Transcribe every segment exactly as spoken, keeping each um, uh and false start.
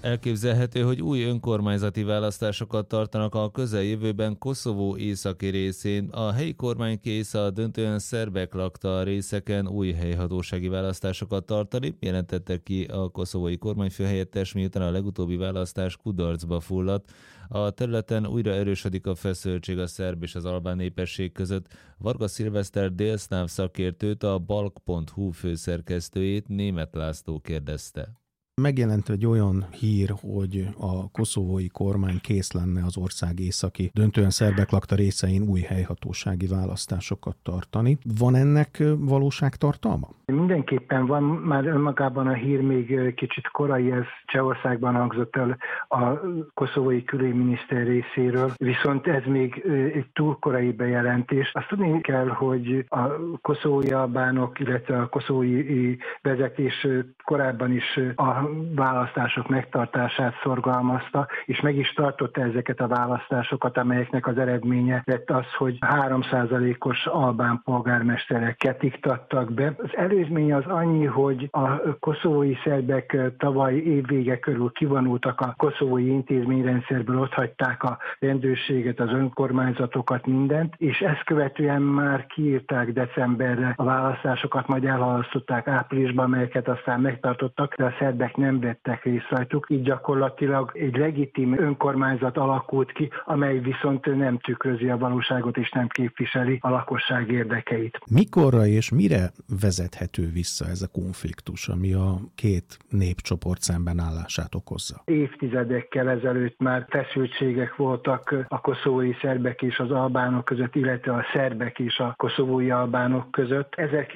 Elképzelhető, hogy új önkormányzati választásokat tartanak a közeljövőben Koszovó északi részén. A helyi kormány kész a döntően szerbek lakta részeken új helyhatósági választásokat tartani, jelentette ki a koszovói kormányfőhelyettes, miután a legutóbbi választás kudarcba fulladt. A területen újra erősödik a feszültség a szerb és az albán népesség között. Varga Szilveszter délszláv szakértőt, a balk pont hu főszerkesztőjét, Németh László kérdezte. Megjelent egy olyan hír, hogy a koszovói kormány kész lenne az ország északi, döntően szerbek lakta részein új helyhatósági választásokat tartani. Van ennek valóságtartalma? Mindenképpen van, már önmagában a hír még kicsit korai, ez Csehországban hangzott el a koszovói külügyminiszter részéről, viszont ez még egy túl korai bejelentés. Azt tudni kell, hogy a koszovói albánok, illetve a koszovói vezetés korábban is a választások megtartását szorgalmazta, és meg is tartotta ezeket a választásokat, amelyeknek az eredménye lett az, hogy három százalékos albán polgármestereket iktattak be. Az előzmény az annyi, hogy a koszovói szerbek tavaly évvége körül kivonultak a koszovói intézményrendszerből, otthagyták a rendőrséget, az önkormányzatokat, mindent, és ezt követően már kiírták decemberre a választásokat, majd elhalasztották áprilisban, melyeket aztán megtartottak, de a szerbek nem vettek részt rajtuk, így gyakorlatilag egy legitim önkormányzat alakult ki, amely viszont nem tükrözi a valóságot és nem képviseli a lakosság érdekeit. Mikorra és mire vezethető vissza ez a konfliktus, ami a két népcsoport szembenállását okozza? Évtizedekkel ezelőtt már feszültségek voltak a koszovói szerbek és az albánok között, illetve a szerbek és a koszovói albánok között.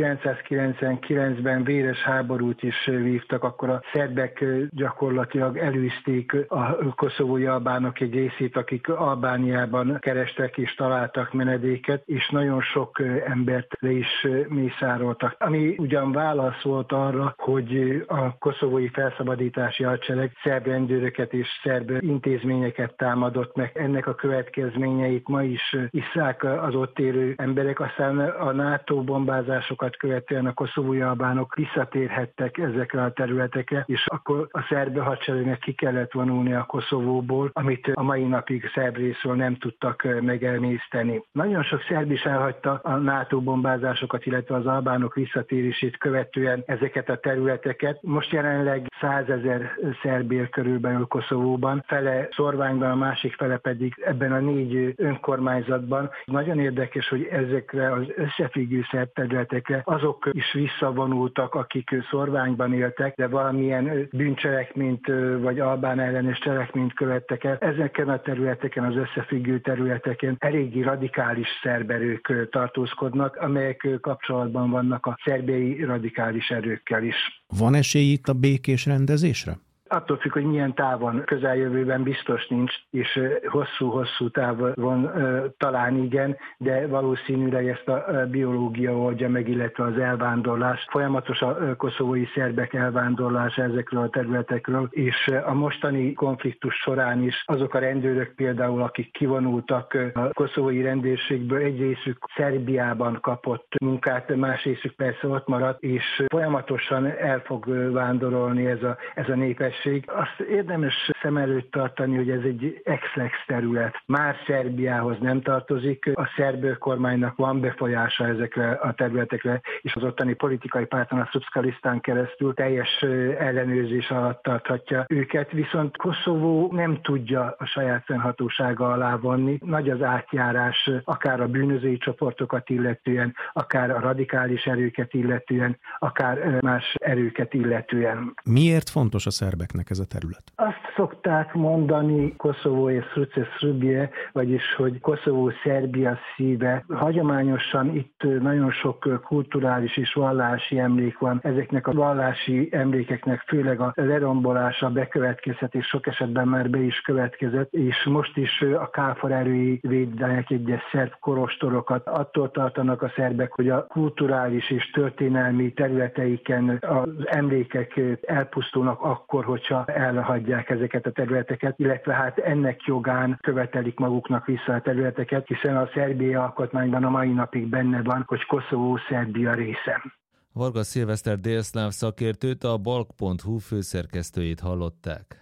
ezerkilencszázkilencvenkilencben véres háborút is vívtak, akkor a szerbek gyakorlatilag elűzték a koszovói albánok egy részét, akik Albániában kerestek és találtak menedéket, és nagyon sok embert le is mészároltak. Ami ugyan válasz volt arra, hogy a koszovói felszabadítási hadsereg szerb rendőröket és szerb intézményeket támadott meg. Ennek a következményeit ma is isszák az ott élő emberek. Aztán a NATO bombázásokat követően a koszovói albánok visszatérhettek ezekre a területekre, és akkor a szerb hadseregnek ki kellett vonulni a Koszovóból, amit a mai napig szerb részről nem tudtak megemészteni. Nagyon sok szerb is elhagyta a NATO bombázásokat, illetve az albánok visszatérését követően ezeket a területeket. Most jelenleg százezer szerb él körülbelül Koszovóban, fele Szorványban, a másik fele pedig ebben a négy önkormányzatban. Nagyon érdekes, hogy ezekre az összefüggő szerb területekre azok is visszavonultak, akik Szorványban éltek, de valamilyen bűncselekményt vagy albán ellenes cselekményt követtek el. Ezeken a területeken, az összefüggő területeken eléggé radikális szerb erők tartózkodnak, amelyek kapcsolatban vannak a szerbiai radikális erőkkel is. Van esély itt a békés rendezésre? Attól függ, hogy milyen távon, közeljövőben biztos nincs, és hosszú-hosszú távon talán igen, de valószínűleg ezt a biológia oldja meg, illetve az elvándorlás. Folyamatos a koszovói szerbek elvándorlása ezekről a területekről, és a mostani konfliktus során is azok a rendőrök például, akik kivonultak a koszovói rendőrségből, egy részük Szerbiában kapott munkát, más részük persze ott maradt, és folyamatosan el fog vándorolni ez a, ez a népesség. Azt érdemes szem előtt tartani, hogy ez egy ex-lex terület. Már Szerbiához nem tartozik, a szerb kormánynak van befolyása ezekre a területekre, és az ottani politikai párton, a Srpska listán keresztül teljes ellenőrzés alatt tarthatja őket, viszont Koszovó nem tudja a saját fennhatósága alá vonni. Nagy az átjárás, akár a bűnözői csoportokat illetően, akár a radikális erőket illetően, akár más erőket illetően. Miért fontos a szerbek ez a terület? Azt szokták mondani Koszovó és Srce Srbije, vagyis hogy Koszovó Szerbia szíve. Hagyományosan itt nagyon sok kulturális és vallási emlék van. Ezeknek a vallási emlékeknek főleg a lerombolása bekövetkezhet, és sok esetben már be is következett, és most is a káfor erői védenek egyes szerb kolostorokat. Attól tartanak a szerbek, hogy a kulturális és történelmi területeiken az emlékek elpusztulnak akkor, hogyha elhagyják ezeket a területeket, illetve hát ennek jogán követelik maguknak vissza a területeket, hiszen a szerbiai alkotmányban a mai napig benne van, hogy Koszovó Szerbia része. Varga Szilveszter délszláv szakértőt, a balk pont hu főszerkesztőjét hallották.